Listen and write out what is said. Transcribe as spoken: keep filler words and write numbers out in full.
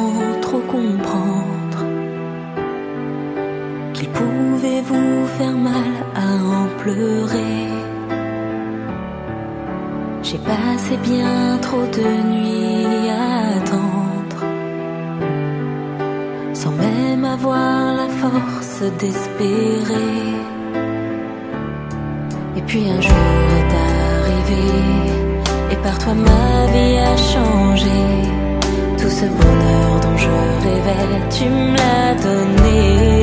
sans trop comprendre qu'il pouvait vous faire mal à en pleurer. J'ai passé bien trop de nuits à attendre, sans même avoir la force d'espérer. Et puis un jour est arrivé, et par toi ma vie a changé. Tout ce bonheur dont je rêvais, tu me l'as donné.